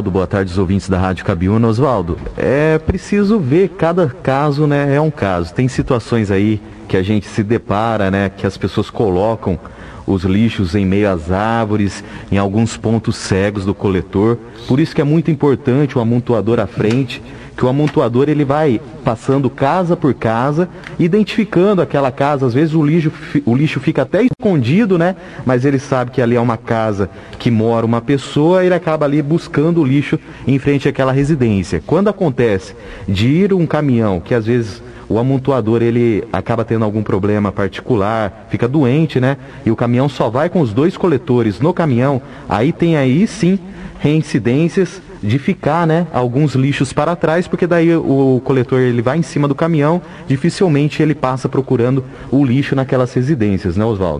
Oswaldo, boa tarde aos ouvintes da Rádio Cabiúna. Oswaldo, é preciso ver, cada caso, né, é um caso. Tem situações aí que a gente se depara, né, que as pessoas colocam os lixos em meio às árvores, em alguns pontos cegos do coletor. Por isso que é muito importante o amontoador à frente, que o amontoador ele vai passando casa por casa, identificando aquela casa. Às vezes o lixo fica até escondido, né? Mas ele sabe que ali é uma casa que mora uma pessoa e ele acaba ali buscando o lixo em frente àquela residência. Quando acontece de ir um caminhão, que às vezes o amontoador ele acaba tendo algum problema particular, fica doente, né? E o caminhão só vai com os 2 coletores no caminhão, aí sim reincidências de ficar, né, alguns lixos para trás, porque daí o coletor ele vai em cima do caminhão, dificilmente ele passa procurando o lixo naquelas residências, né, Oswaldo?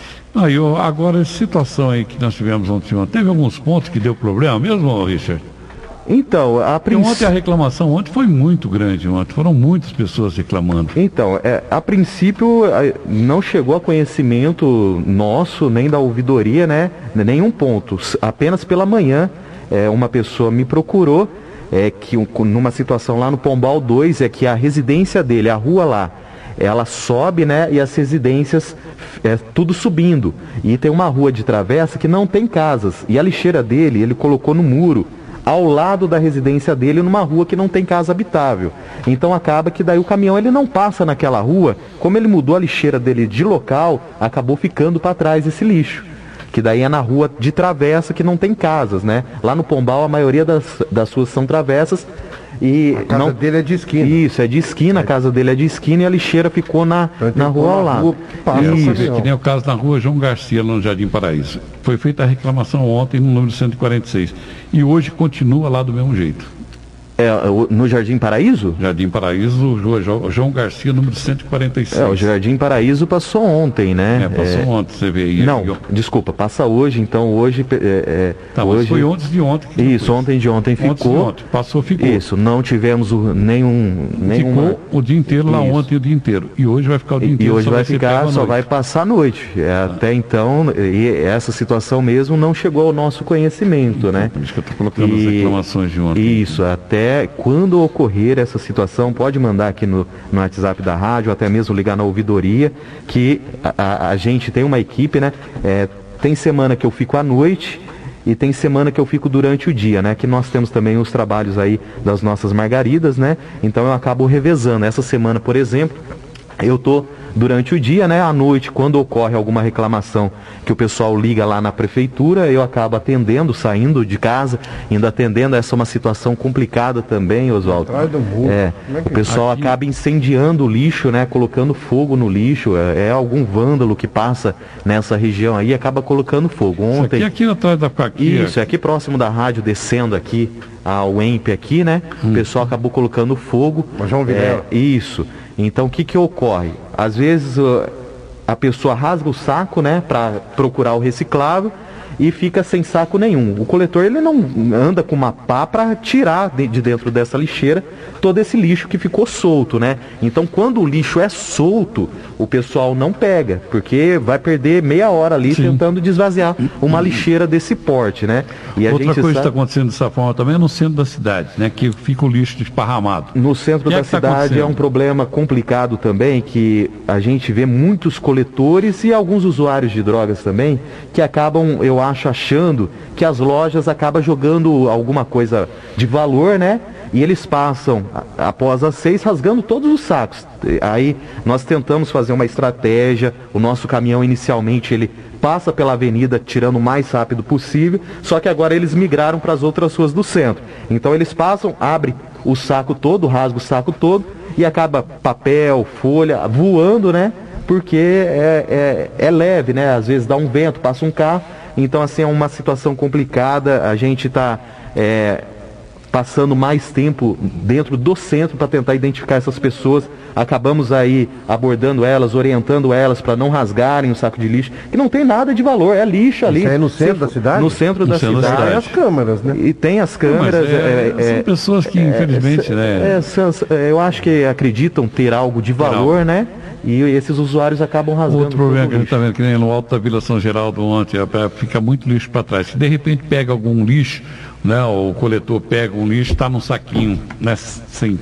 Agora, essa situação aí que nós tivemos ontem, teve alguns pontos que deu problema mesmo, Richard? Então, ontem a reclamação foi muito grande, foram muitas pessoas reclamando. Então, a princípio não chegou a conhecimento nosso, nem da ouvidoria, né, nenhum ponto, apenas pela manhã uma pessoa me procurou, que numa situação lá no Pombal 2, que a residência dele, a rua lá, ela sobe, né, e as residências tudo subindo, e tem uma rua de travessa que não tem casas, e a lixeira dele, ele colocou no muro, ao lado da residência dele, numa rua que não tem casa habitável. Então acaba que daí o caminhão ele não passa naquela rua, como ele mudou a lixeira dele de local, acabou ficando para trás esse lixo, que daí é na rua de travessa que não tem casas, né? Lá no Pombal a maioria das ruas são travessas e a casa dele é de esquina. Isso, é de esquina, a casa dele é de esquina e a lixeira ficou na rua ao lado. Que nem o caso na rua João Garcia, lá no Jardim Paraíso. Foi feita a reclamação ontem no número 146 e hoje continua lá do mesmo jeito. No Jardim Paraíso? Jardim Paraíso, João Garcia, número 146. O Jardim Paraíso passou ontem, né? Passou ontem, você vê aí. Não, desculpa, passa hoje, então hoje... Mas foi ontem de ontem. Isso, ontem de ontem ficou. Ontem, passou, ficou. Isso, não tivemos nenhum... Ficou o dia inteiro lá ontem, o dia inteiro. E hoje vai ficar o dia inteiro. E hoje vai ficar, só vai passar a noite. Até então, essa situação mesmo não chegou ao nosso conhecimento, né? Por isso que eu estou colocando as reclamações de ontem. Isso, até quando ocorrer essa situação, pode mandar aqui no WhatsApp da rádio, até mesmo ligar na ouvidoria, que a gente tem uma equipe, né? Tem semana que eu fico à noite e tem semana que eu fico durante o dia, né? Que nós temos também os trabalhos aí das nossas margaridas, né? Então eu acabo revezando. Essa semana, por exemplo, eu tô durante o dia, né? À noite, quando ocorre alguma reclamação que o pessoal liga lá na prefeitura, eu acabo atendendo, saindo de casa, indo atendendo. Essa é uma situação complicada também, Oswaldo. O pessoal acaba incendiando o lixo, né? Colocando fogo no lixo. É algum vândalo que passa nessa região aí e acaba colocando fogo. Ontem, aqui atrás da plaquinha. Isso, é aqui próximo da rádio, descendo aqui ao EMP aqui, né? O pessoal acabou colocando fogo. Isso. Então o que ocorre? Às vezes a pessoa rasga o saco, né, para procurar o reciclável e fica sem saco nenhum. O coletor ele não anda com uma pá para tirar de dentro dessa lixeira todo esse lixo que ficou solto, né? Então quando o lixo é solto, o pessoal não pega, porque vai perder meia hora ali tentando desvaziar uma lixeira desse porte, né? E outra coisa que está acontecendo dessa forma também é no centro da cidade, né? Que fica o lixo esparramado. No centro da cidade é um problema complicado também, que a gente vê muitos coletores e alguns usuários de drogas também, que acabam, eu acho, achando que as lojas acabam jogando alguma coisa de valor, né? E eles passam, após as 6, rasgando todos os sacos. Aí nós tentamos fazer uma estratégia, o nosso caminhão inicialmente ele passa pela avenida tirando o mais rápido possível, só que agora eles migraram para as outras ruas do centro. Então eles passam, abrem o saco todo, rasga o saco todo e acaba papel, folha, voando, né? Porque é leve, né? Às vezes dá um vento, passa um carro. Então assim é uma situação complicada, a gente está passando mais tempo dentro do centro para tentar identificar essas pessoas. Acabamos aí abordando elas, orientando elas para não rasgarem o saco de lixo, que não tem nada de valor, é lixo ali. Isso é no centro da cidade? No centro da cidade. Tem as câmeras, né? E tem as câmeras. São pessoas que infelizmente, né? Eu acho que acreditam ter algo de valor, né? E esses usuários acabam rasgando. Outro problema que a gente está vendo, que nem no alto da Vila São Geraldo ontem, fica muito lixo para trás. Se de repente pega algum lixo, né? O coletor pega um lixo, está num saquinho, né? Sem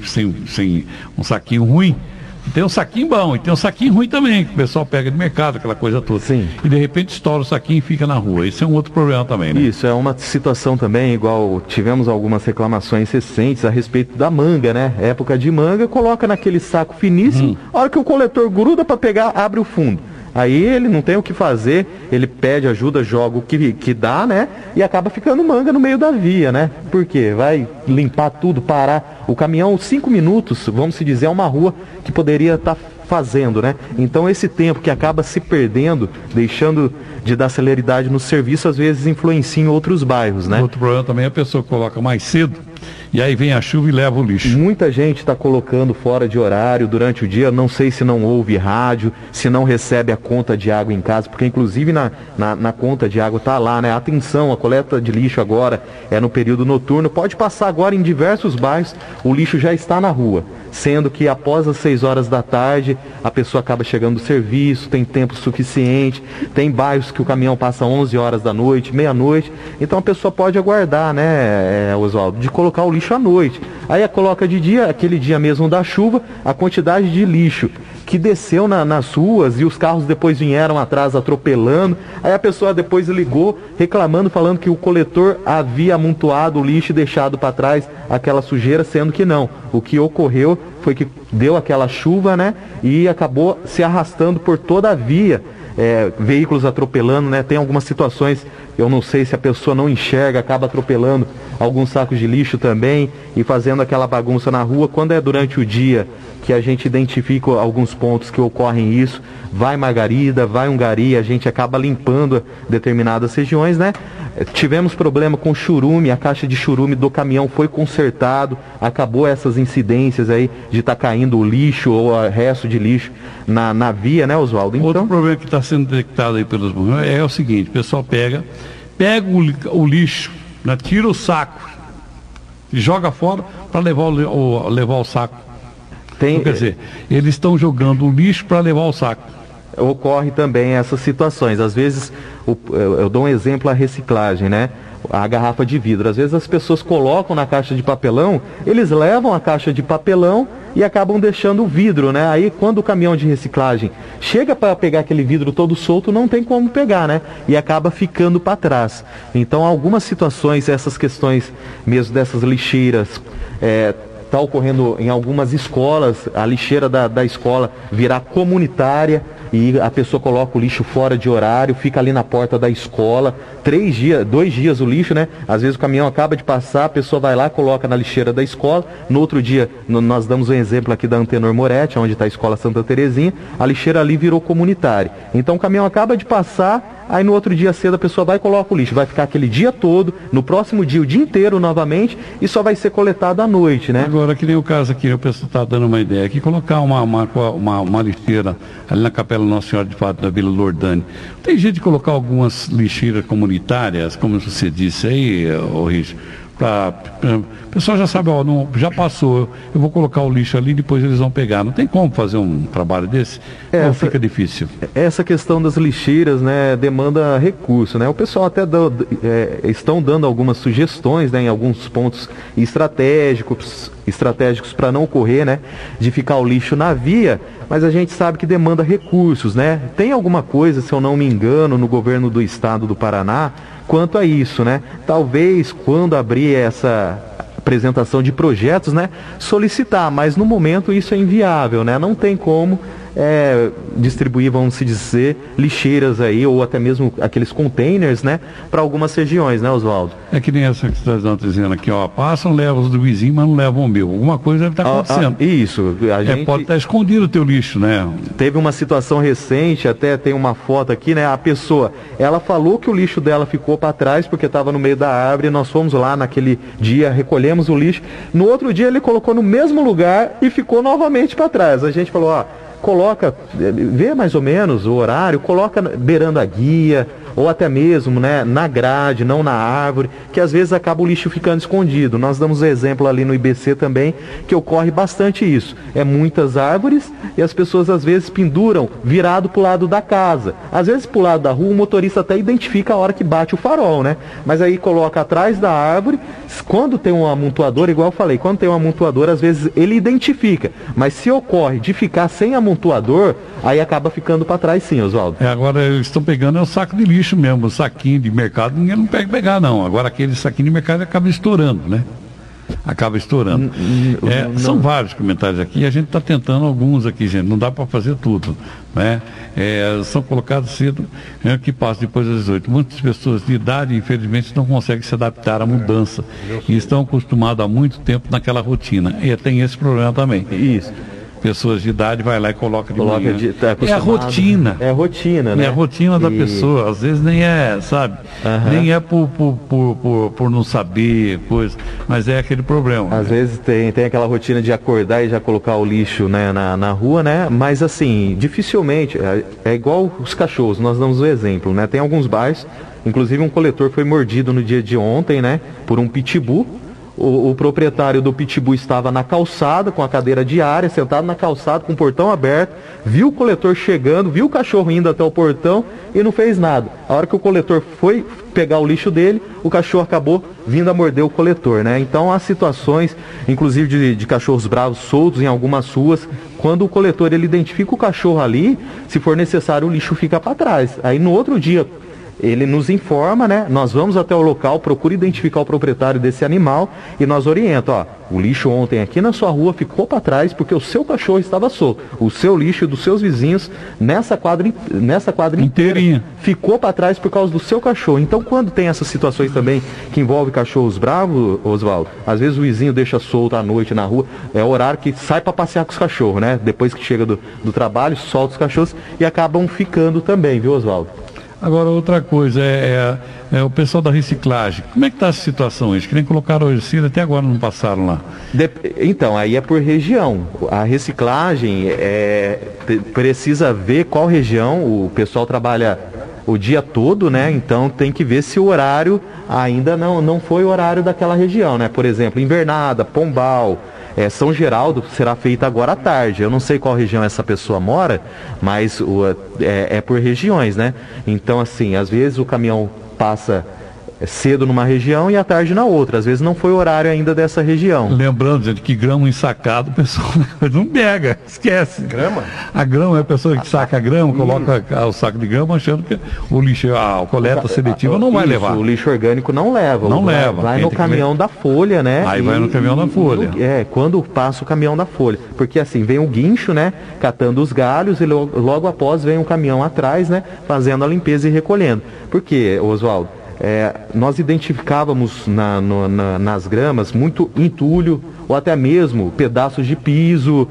um saquinho ruim. Tem um saquinho bom e tem um saquinho ruim também, que o pessoal pega de mercado, aquela coisa toda. Sim. E de repente estoura o saquinho e fica na rua. Isso é um outro problema também, né? Isso, é uma situação também, igual tivemos algumas reclamações recentes a respeito da manga, né? Época de manga, coloca naquele saco finíssimo, a hora que o coletor gruda para pegar, abre o fundo. Aí ele não tem o que fazer, ele pede ajuda, joga o que dá, né? E acaba ficando manga no meio da via, né? Por quê? Vai limpar tudo, parar. O caminhão, 5 minutos, vamos se dizer, é uma rua que poderia estar fazendo, né? Então esse tempo que acaba se perdendo, deixando de dar celeridade no serviço, às vezes influencia em outros bairros, né? Outro problema também é a pessoa que coloca mais cedo e aí vem a chuva e leva o lixo. Muita gente está colocando fora de horário durante o dia, não sei se não ouve rádio, se não recebe a conta de água em casa, porque inclusive na conta de água está lá, né? Atenção, a coleta de lixo agora é no período noturno, pode passar agora em diversos bairros, o lixo já está na rua, sendo que após as 6 horas da tarde a pessoa acaba chegando do serviço, tem tempo suficiente, tem bairros que o caminhão passa 11 horas da noite, meia-noite, então a pessoa pode aguardar, né, Oswaldo, de colocar o lixo à noite. Aí coloca de dia, aquele dia mesmo da chuva, a quantidade de lixo que desceu nas ruas e os carros depois vieram atrás atropelando. Aí a pessoa depois ligou reclamando, falando que o coletor havia amontoado o lixo e deixado para trás aquela sujeira, sendo que não. O que ocorreu foi que deu aquela chuva, né, e acabou se arrastando por toda a via. Veículos atropelando, né? Tem algumas situações, eu não sei se a pessoa não enxerga, acaba atropelando alguns sacos de lixo também e fazendo aquela bagunça na rua. Quando é durante o dia que a gente identifica alguns pontos que ocorrem isso, vai Margarida, vai Hungria, a gente acaba limpando determinadas regiões, né? Tivemos problema com churume, a caixa de churume do caminhão foi consertado, acabou essas incidências aí de estar caindo o lixo ou o resto de lixo na via, né, Oswaldo? Então... Outro problema que está sendo detectado aí pelos bombeiros é o seguinte: o pessoal pega o lixo, né, tira o saco e joga fora para levar o saco. Então, quer dizer, eles estão jogando o lixo para levar o saco. Ocorre também essas situações. Às vezes, eu dou um exemplo, a reciclagem, né? A garrafa de vidro. Às vezes as pessoas colocam na caixa de papelão, eles levam a caixa de papelão e acabam deixando o vidro, né? Aí quando o caminhão de reciclagem chega para pegar aquele vidro todo solto, não tem como pegar, né? E acaba ficando para trás. Então algumas situações, essas questões mesmo dessas lixeiras, está ocorrendo em algumas escolas, a lixeira da escola virar comunitária e a pessoa coloca o lixo fora de horário, fica ali na porta da escola, 2 dias o lixo, né? Às vezes o caminhão acaba de passar, a pessoa vai lá, coloca na lixeira da escola, no outro dia, nós damos um exemplo aqui da Antenor Moretti, onde está a escola Santa Terezinha, a lixeira ali virou comunitária. Então o caminhão acaba de passar, aí no outro dia cedo a pessoa vai e coloca o lixo, vai ficar aquele dia todo, no próximo dia o dia inteiro novamente, e só vai ser coletado à noite, né? Agora, que nem o caso aqui, o pessoal está dando uma ideia aqui, colocar uma lixeira ali na Capela Nossa Senhora de Fato da Vila Lordane. Tem jeito de colocar algumas lixeiras comunitárias, como você disse aí, Richard, o pessoal já sabe, já passou, eu vou colocar o lixo ali e depois eles vão pegar. Não tem como fazer um trabalho desse? Ou fica difícil? Essa questão das lixeiras, né, demanda recurso, né? O pessoal até estão dando algumas sugestões, né, em alguns pontos estratégicos para não ocorrer, né, de ficar o lixo na via, mas a gente sabe que demanda recursos, né? Tem alguma coisa, se eu não me engano, no governo do estado do Paraná quanto a isso, né? Talvez quando abrir essa apresentação de projetos, né, solicitar, mas no momento isso é inviável, né? Não tem como distribuir, vamos se dizer, lixeiras aí, ou até mesmo aqueles containers, né, para algumas regiões, né, Oswaldo? É que nem essa que você está dizendo aqui, passam, levam os do vizinho, mas não levam o meu. Alguma coisa deve estar acontecendo. Isso. A gente... pode estar escondido o teu lixo, né? Teve uma situação recente, até tem uma foto aqui, né, a pessoa, ela falou que o lixo dela ficou para trás porque estava no meio da árvore, nós fomos lá naquele dia, recolhemos o lixo, no outro dia ele colocou no mesmo lugar e ficou novamente para trás. A gente falou, coloca, vê mais ou menos o horário, coloca beirando a guia, ou até mesmo, né, na grade, não na árvore, que às vezes acaba o lixo ficando escondido. Nós damos exemplo ali no IBC também, que ocorre bastante isso. É muitas árvores e as pessoas às vezes penduram virado para o lado da casa. Às vezes para o lado da rua o motorista até identifica a hora que bate o farol, né? Mas aí coloca atrás da árvore. Quando tem um amontoador, igual eu falei, quando tem um amontoador, às vezes ele identifica. Mas se ocorre de ficar sem amontoador, aí acaba ficando para trás sim, Oswaldo. Agora eles estão pegando o saco de lixo mesmo, o saquinho de mercado, ninguém não pega pegar não. Agora aquele saquinho de mercado acaba estourando, né? Acaba estourando. São vários comentários aqui, e a gente está tentando alguns aqui, gente, não dá para fazer tudo, né? São colocados cedo, que passa depois das 18. Muitas pessoas de idade, infelizmente, não conseguem se adaptar à mudança e estão acostumadas há muito tempo naquela rotina. E tem esse problema também. Isso. Pessoas de idade vai lá e coloca manhã. É a rotina. É a rotina, né? É a rotina da pessoa. Às vezes nem é, sabe? Nem é por não saber coisa, mas é aquele problema. Às vezes tem aquela rotina de acordar e já colocar o lixo, né, na rua, né? Mas assim, dificilmente, é igual os cachorros, nós damos o exemplo, né? Tem alguns bairros, inclusive um coletor foi mordido no dia de ontem, né? Por um pitbull. O proprietário do pitbull estava na calçada, com a cadeira diária, sentado na calçada, com o portão aberto, viu o coletor chegando, viu o cachorro indo até o portão e não fez nada. A hora que o coletor foi pegar o lixo dele, o cachorro acabou vindo a morder o coletor, né? Então há situações, inclusive de cachorros bravos soltos em algumas ruas, quando o coletor ele identifica o cachorro ali, se for necessário o lixo fica para trás. Aí no outro dia ele nos informa, né? Nós vamos até o local, procura identificar o proprietário desse animal e nós orientamos, o lixo ontem aqui na sua rua ficou para trás porque o seu cachorro estava solto. O seu lixo dos seus vizinhos nessa quadra inteirinha ficou para trás por causa do seu cachorro. Então, quando tem essas situações também que envolve cachorros bravos, Oswaldo, às vezes o vizinho deixa solto à noite na rua, é o horário que sai para passear com os cachorros, né? Depois que chega do trabalho, solta os cachorros e acabam ficando também, viu, Oswaldo? Agora, outra coisa, o pessoal da reciclagem. Como é que está essa situação? Eles querem colocar o herbicida, até agora não passaram lá. Então, aí é por região. A reciclagem precisa ver qual região. O pessoal trabalha o dia todo, né? Então tem que ver se o horário ainda não foi o horário daquela região, né? Por exemplo, Invernada, Pombal, São Geraldo será feita agora à tarde. Eu não sei qual região essa pessoa mora, mas é por regiões, né? Então, assim, às vezes o caminhão passa cedo numa região e à tarde na outra. Às vezes não foi o horário ainda dessa região. Lembrando, gente, que grama ensacado, o pessoal não pega, esquece. Grama? A grama é a pessoa que saca a grama, coloca o saco de grama achando que o lixo, a coleta seletiva não vai levar. O lixo orgânico não leva. Não leva. Vai no caminhão da Folha, né? Aí vai no caminhão da Folha. Quando passa o caminhão da Folha. Porque assim, vem o guincho, né? Catando os galhos e logo após vem um caminhão atrás, né? Fazendo a limpeza e recolhendo. Por quê, Oswaldo? Nós identificávamos nas gramas muito entulho ou até mesmo pedaços de piso,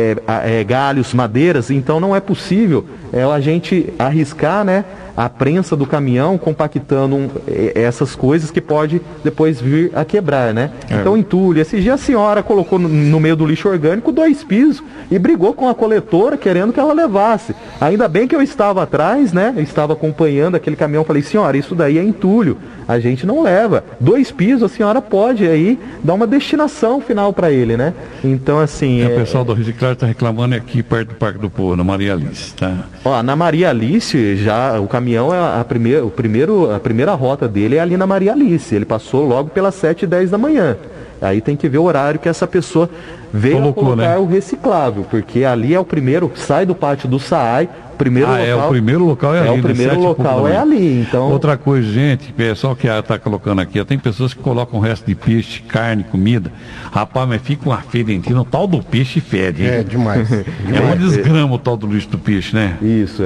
galhos, madeiras. Então não é possível a gente arriscar, né, a prensa do caminhão compactando essas coisas que pode depois vir a quebrar, né? Então entulho. Esse dia a senhora colocou no meio do lixo orgânico 2 pisos e brigou com a coletora querendo que ela levasse. Ainda bem que eu estava atrás, né? Eu estava acompanhando aquele caminhão. Falei, senhora, isso daí é entulho. A gente não leva. 2 pisos, a senhora pode aí dar uma destinação final para ele, né? Então, assim... O pessoal do reciclagem está reclamando aqui perto do Parque do Povo, na Maria Alice, tá? Na Maria Alice, já o caminhão, a primeira rota dele é ali na Maria Alice. Ele passou logo pelas 7h10 da manhã. Aí tem que ver o horário que essa pessoa veio colocar, né, o reciclável, porque ali é o primeiro, sai do pátio do SAAI, o primeiro local é ali. O primeiro local é ali, então... Outra coisa, gente, pessoal que está colocando aqui, tem pessoas que colocam o resto de peixe, carne, comida. Rapaz, mas fica uma fedentina, o tal do peixe fede, hein? Demais. Uma desgrama o tal do lixo do peixe, né? Isso,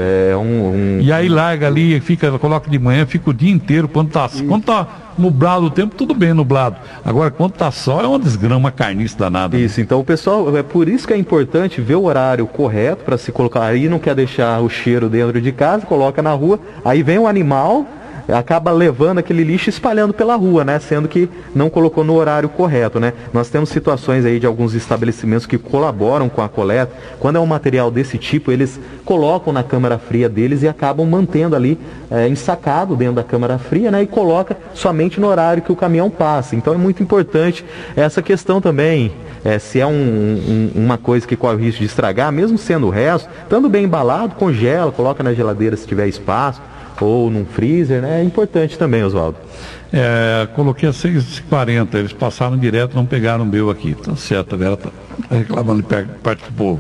E aí larga ali, coloca de manhã, fica o dia inteiro, quando tá nublado o tempo, tudo bem nublado. Agora, quando tá sol, é uma desgrama, uma carniça danada. Isso, então o pessoal, é por isso que é importante ver o horário correto para se colocar. Aí não quer deixar o cheiro dentro de casa, coloca na rua, aí vem o animal, acaba levando aquele lixo e espalhando pela rua, né? Sendo que não colocou no horário correto, né? Nós temos situações aí de alguns estabelecimentos que colaboram com a coleta. Quando é um material desse tipo, eles colocam na câmara fria deles e acabam mantendo ali ensacado dentro da câmara fria, né? E coloca somente no horário que o caminhão passa. Então é muito importante essa questão também. Se é uma coisa que corre o risco de estragar, mesmo sendo o resto, estando bem embalado, congela, coloca na geladeira se tiver espaço, ou num freezer, né? É importante também, Oswaldo. Coloquei às 6h40, eles passaram direto, não pegaram o meu aqui. Tá certo, a Vera tá reclamando de parte do povo.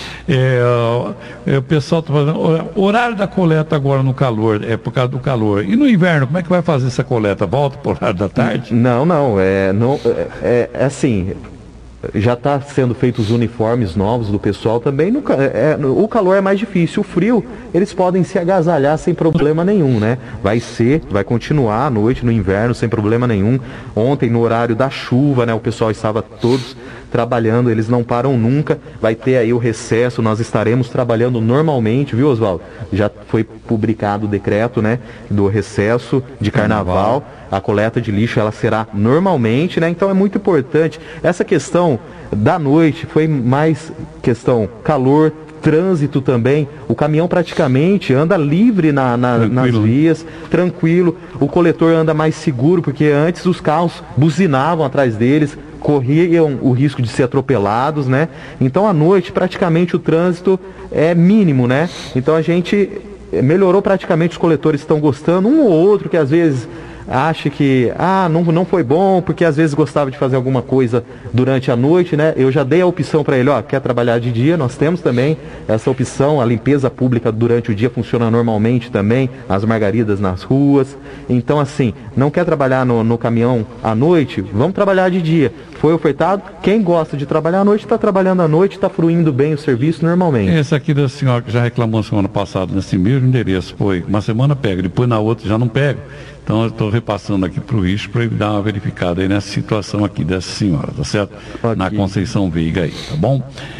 O pessoal está fazendo. O horário da coleta agora no calor, é por causa do calor. E no inverno, como é que vai fazer essa coleta? Volta para o horário da tarde? Não, é assim. Já está sendo feitos os uniformes novos do pessoal também. O calor é mais difícil. O frio, eles podem se agasalhar sem problema nenhum, né? Vai continuar à noite, no inverno, sem problema nenhum. Ontem, no horário da chuva, né? O pessoal estava todos trabalhando, eles não param nunca. Vai ter aí o recesso, nós estaremos trabalhando normalmente, viu, Oswaldo? Já foi publicado o decreto, né? Do recesso de carnaval. A coleta de lixo, ela será normalmente, né? Então é muito importante. Essa questão da noite foi mais questão calor, trânsito também. O caminhão praticamente anda livre nas vias, tranquilo. O coletor anda mais seguro, porque antes os carros buzinavam atrás deles, corriam o risco de ser atropelados, né? Então à noite praticamente o trânsito é mínimo, né? Então a gente melhorou praticamente, os coletores estão gostando, um ou outro que às vezes acha que não foi bom, porque às vezes gostava de fazer alguma coisa durante a noite, né? Eu já dei a opção para ele, quer trabalhar de dia, nós temos também essa opção, a limpeza pública durante o dia funciona normalmente também, as margaridas nas ruas. Então assim, não quer trabalhar no caminhão à noite? Vamos trabalhar de dia. Foi ofertado, quem gosta de trabalhar à noite está trabalhando à noite, está fluindo bem o serviço normalmente. Esse aqui da senhora que já reclamou semana passada nesse mesmo endereço, foi uma semana pega, depois na outra já não pega. Então eu estou repassando aqui para o Richo para ele dar uma verificada aí nessa situação aqui dessa senhora, tá certo? Okay. Na Conceição Veiga aí, tá bom?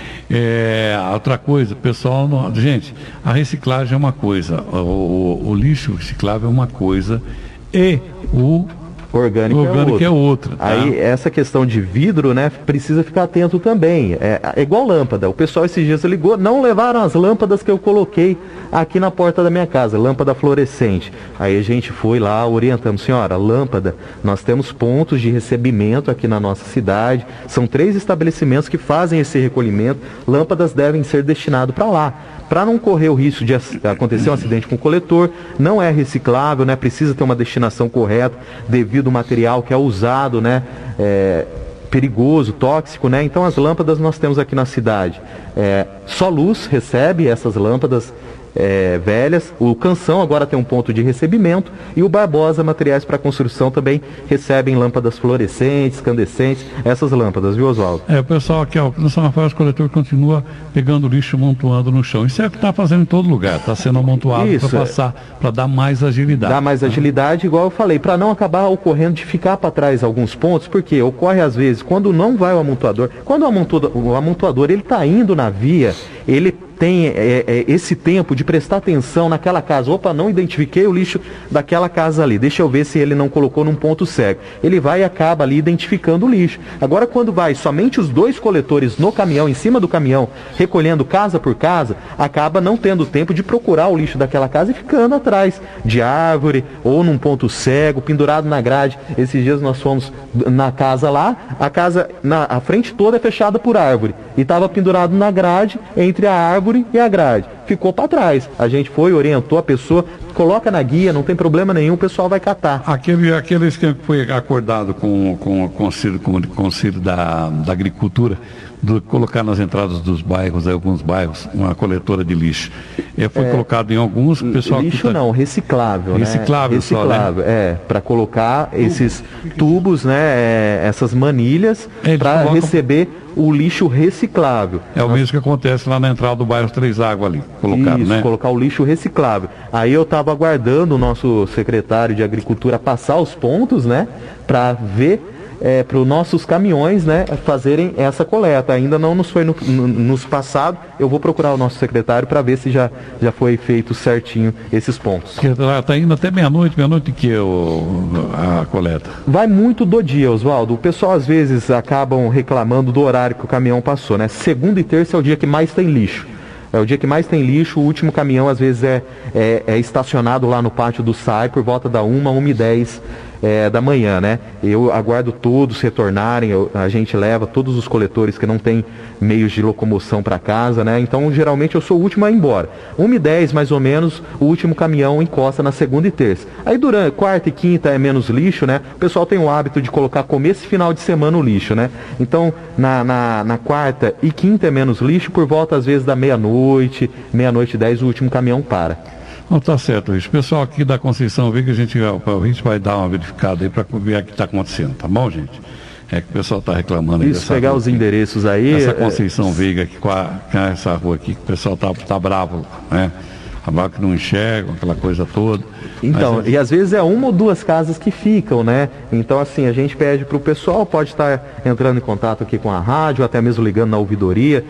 Outra coisa, pessoal, gente, a reciclagem é uma coisa, o lixo reciclável é uma coisa e o orgânico é outra. Tá? Aí essa questão de vidro, né, precisa ficar atento também. É igual lâmpada. O pessoal esses dias ligou, não levaram as lâmpadas que eu coloquei aqui na porta da minha casa, lâmpada fluorescente. Aí a gente foi lá, orientamos, senhora, lâmpada, nós temos pontos de recebimento aqui na nossa cidade, são 3 estabelecimentos que fazem esse recolhimento, lâmpadas devem ser destinadas para lá. Para não correr o risco de acontecer um acidente com o coletor, não é reciclável, né? Precisa ter uma destinação correta devido ao material que é usado, né? Perigoso, tóxico, né? Então as lâmpadas nós temos aqui na cidade. Só Luz recebe essas lâmpadas velhas. O Canção agora tem um ponto de recebimento e o Barbosa Materiais para Construção também recebem lâmpadas fluorescentes, incandescentes, essas lâmpadas, viu, Oswaldo? O pessoal aqui, no São Rafael, o coletor continua pegando lixo, amontoando no chão. Isso é o que está fazendo em todo lugar, está sendo amontoado para passar, para dar mais agilidade. Dá mais agilidade, igual eu falei, para não acabar ocorrendo de ficar para trás alguns pontos, porque ocorre às vezes quando não vai o amontoador, quando o amontoador ele está indo na via, ele tem esse tempo de prestar atenção naquela casa. Opa, não identifiquei o lixo daquela casa ali. Deixa eu ver se ele não colocou num ponto cego. Ele vai e acaba ali identificando o lixo. Agora, quando vai somente os 2 coletores no caminhão, em cima do caminhão, recolhendo casa por casa, acaba não tendo tempo de procurar o lixo daquela casa e ficando atrás de árvore ou num ponto cego, pendurado na grade. Esses dias nós fomos na casa lá, a casa, a frente toda é fechada por árvore. E estava pendurado na grade, entre a árvore e a grade. Ficou para trás. A gente foi, orientou a pessoa, coloca na guia, não tem problema nenhum, o pessoal vai catar. Aquele esquema que foi acordado com o Conselho da Agricultura, colocar nas entradas dos bairros, alguns bairros, uma coletora de lixo. Foi colocado em alguns, o pessoal... Lixo não, reciclável, reciclável, né? Reciclável, para colocar esses tubos, né, essas manilhas, para receber o lixo reciclável. É o mesmo que acontece lá na entrada do bairro Três Águas ali, colocado, né? Colocar o lixo reciclável. Aí eu estava aguardando o nosso secretário de Agricultura passar os pontos, né, para ver para os nossos caminhões, né, fazerem essa coleta. Ainda não nos foi nos passado. Eu vou procurar o nosso secretário para ver se já foi feito certinho esses pontos. Está indo até meia-noite que a coleta? Vai muito do dia, Oswaldo. O pessoal às vezes acabam reclamando do horário que o caminhão passou, né? Segunda e terça é o dia que mais tem lixo. É o dia que mais tem lixo. O último caminhão às vezes é estacionado lá no pátio do SAI por volta da 1h10 da manhã, né? Eu aguardo todos retornarem, a gente leva todos os coletores que não têm meios de locomoção para casa, né? Então geralmente eu sou o último a ir embora. 1h10 mais ou menos, o último caminhão encosta na segunda e terça. Aí durante quarta e quinta é menos lixo, né? O pessoal tem o hábito de colocar começo e final de semana o lixo, né? Então na quarta e quinta é menos lixo, por volta às vezes da meia-noite, 10 o último caminhão para. Não, tá certo, Luiz. Pessoal aqui da Conceição Veiga, a gente vai dar uma verificada aí para ver o que está acontecendo, tá bom, gente? É que o pessoal está reclamando aí. Isso, pegar os endereços aí. Essa Conceição Veiga aqui, com essa rua aqui, que o pessoal tá bravo, né? A que não enxerga, aquela coisa toda. Então, e às vezes é uma ou duas casas que ficam, né? Então, assim, a gente pede para o pessoal, pode estar entrando em contato aqui com a rádio, até mesmo ligando na ouvidoria,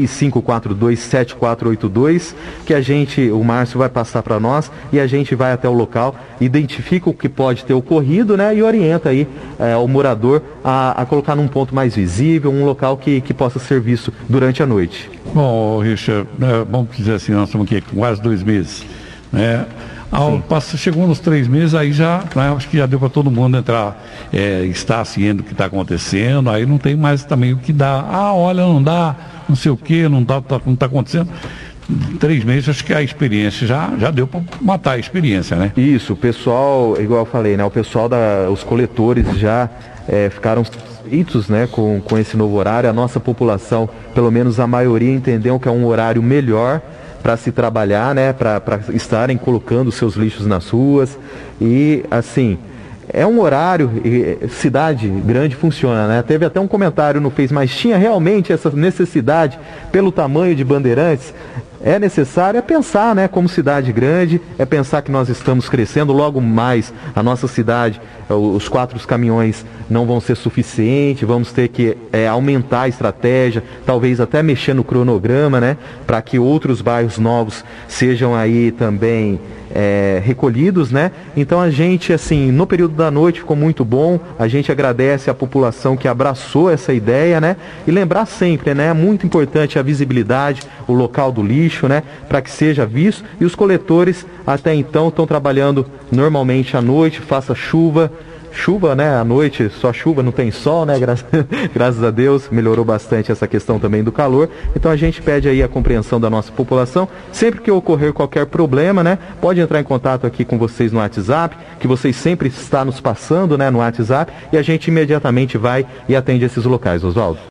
3542-7482, que o Márcio vai passar para nós e a gente vai até o local, identifica o que pode ter ocorrido, né? E orienta aí o morador a colocar num ponto mais visível, um local que possa ser visto durante a noite. Bom, Richard, vamos dizer assim, nós estamos aqui com quase 2 meses, né? Chegou nos 3 meses, aí já, né, acho que já deu para todo mundo entrar, estar ciente do que está acontecendo, aí não tem mais também o que dá. Olha, não dá, não sei o que, não está acontecendo. 3 meses, acho que a experiência já deu para matar a experiência, né? Isso, o pessoal, igual eu falei, né, o pessoal os coletores já ficaram satisfeitos, né, com esse novo horário. A nossa população, pelo menos a maioria, entendeu que é um horário melhor para se trabalhar, né, para estarem colocando seus lixos nas ruas. E assim, é um horário, cidade grande funciona, né? Teve até um comentário no Face, mas tinha realmente essa necessidade pelo tamanho de Bandeirantes? É necessário pensar, né, como cidade grande, pensar que nós estamos crescendo, logo mais a nossa cidade, os 4 caminhões não vão ser suficientes, vamos ter que aumentar a estratégia, talvez até mexer no cronograma, né, para que outros bairros novos sejam aí também recolhidos, né? Então a gente, assim, no período da noite ficou muito bom, a gente agradece a população que abraçou essa ideia, né? E lembrar sempre, né? É muito importante a visibilidade, o local do lixo, né? Para que seja visto, e os coletores até então estão trabalhando normalmente à noite, faça chuva, né, à noite, só chuva, não tem sol, né, graças a Deus, melhorou bastante essa questão também do calor. Então a gente pede aí a compreensão da nossa população, sempre que ocorrer qualquer problema, né, pode entrar em contato aqui com vocês no WhatsApp, que vocês sempre estão nos passando, né, no WhatsApp, e a gente imediatamente vai e atende esses locais, Oswaldo.